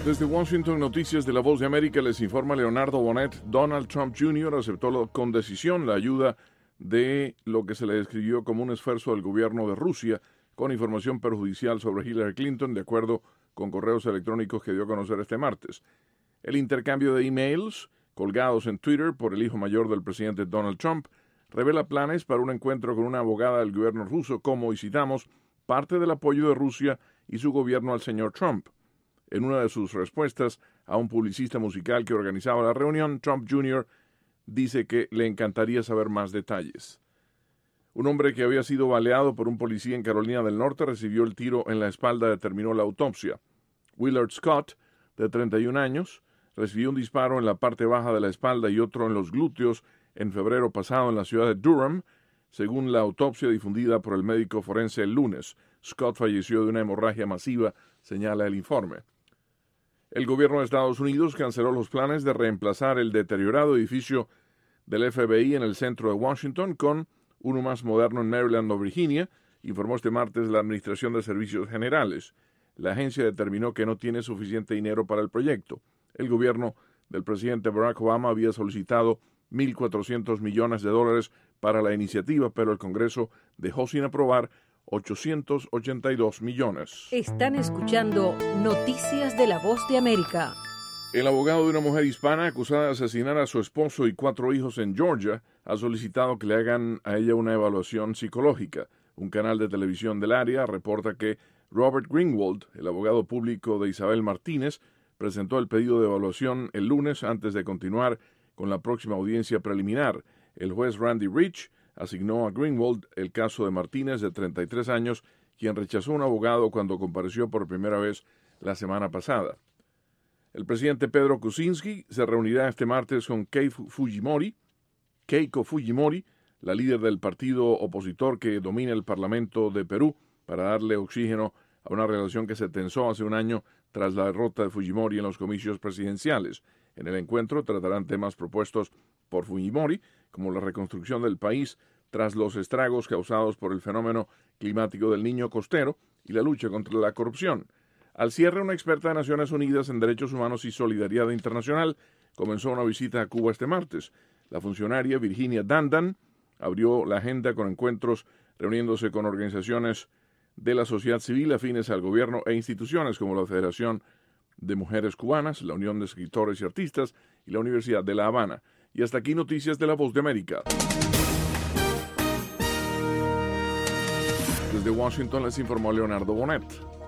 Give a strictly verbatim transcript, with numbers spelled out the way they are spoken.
Desde Washington, Noticias de la Voz de América, les informa Leonardo Bonet. Donald Trump junior aceptó con decisión la ayuda de lo que se le describió como un esfuerzo del gobierno de Rusia con información perjudicial sobre Hillary Clinton, de acuerdo con correos electrónicos que dio a conocer este martes. El intercambio de emails colgados en Twitter por el hijo mayor del presidente Donald Trump revela planes para un encuentro con una abogada del gobierno ruso como, y citamos, parte del apoyo de Rusia y su gobierno al señor Trump. En una de sus respuestas a un publicista musical que organizaba la reunión, Trump junior dice que le encantaría saber más detalles. Un hombre que había sido baleado por un policía en Carolina del Norte recibió el tiro en la espalda, determinó la autopsia. Willard Scott, de treinta y un años, recibió un disparo en la parte baja de la espalda y otro en los glúteos en febrero pasado en la ciudad de Durham, según la autopsia difundida por el médico forense el lunes. Scott falleció de una hemorragia masiva, señala el informe. El gobierno de Estados Unidos canceló los planes de reemplazar el deteriorado edificio del F B I en el centro de Washington con uno más moderno en Maryland o Virginia, informó este martes la Administración de Servicios Generales. La agencia determinó que no tiene suficiente dinero para el proyecto. El gobierno del presidente Barack Obama había solicitado mil cuatrocientos millones de dólares para la iniciativa, pero el Congreso dejó sin aprobar ochocientos ochenta y dos millones. Están escuchando Noticias de la Voz de América. El abogado de una mujer hispana acusada de asesinar a su esposo y cuatro hijos en Georgia ha solicitado que le hagan a ella una evaluación psicológica. Un canal de televisión del área reporta que Robert Greenwald, el abogado público de Isabel Martínez, presentó el pedido de evaluación el lunes antes de continuar con la próxima audiencia preliminar. El juez Randy Rich asignó a Greenwald el caso de Martínez, de treinta y tres años, quien rechazó un abogado cuando compareció por primera vez la semana pasada. El presidente Pedro Kuczynski se reunirá este martes con Keiko Fujimori, Keiko Fujimori, la líder del partido opositor que domina el Parlamento de Perú, para darle oxígeno a una relación que se tensó hace un año tras la derrota de Fujimori en los comicios presidenciales. En el encuentro tratarán temas propuestos por Fujimori, como la reconstrucción del país tras los estragos causados por el fenómeno climático del Niño Costero y la lucha contra la corrupción. Al cierre, una experta de Naciones Unidas en Derechos Humanos y Solidaridad Internacional comenzó una visita a Cuba este martes. La funcionaria Virginia Dandan abrió la agenda con encuentros reuniéndose con organizaciones de la sociedad civil afines al gobierno e instituciones como la Federación de Mujeres Cubanas, la Unión de Escritores y Artistas y la Universidad de La Habana. Y hasta aquí Noticias de la Voz de América. Desde Washington les informó Leonardo Bonet.